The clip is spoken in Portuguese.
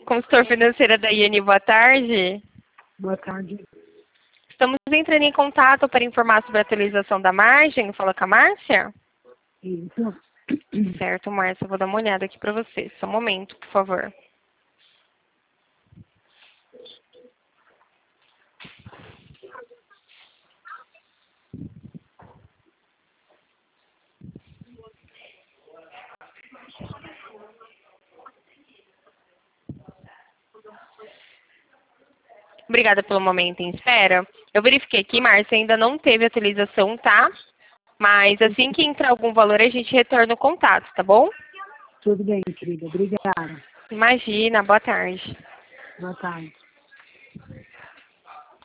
Consultor financeira da IN, boa tarde. Boa tarde. Estamos entrando em contato para informar sobre a atualização da margem. Fala com a Márcia? Isso. Certo, Márcia. Eu vou dar uma olhada aqui para você. Só um momento, por favor. Obrigada pelo momento em espera. Eu verifiquei aqui, Márcia, ainda não teve atualização, tá? Mas assim que entrar algum valor, a gente retorna o contato, tá bom? Tudo bem, querida. Obrigada. Imagina, boa tarde. Boa tarde.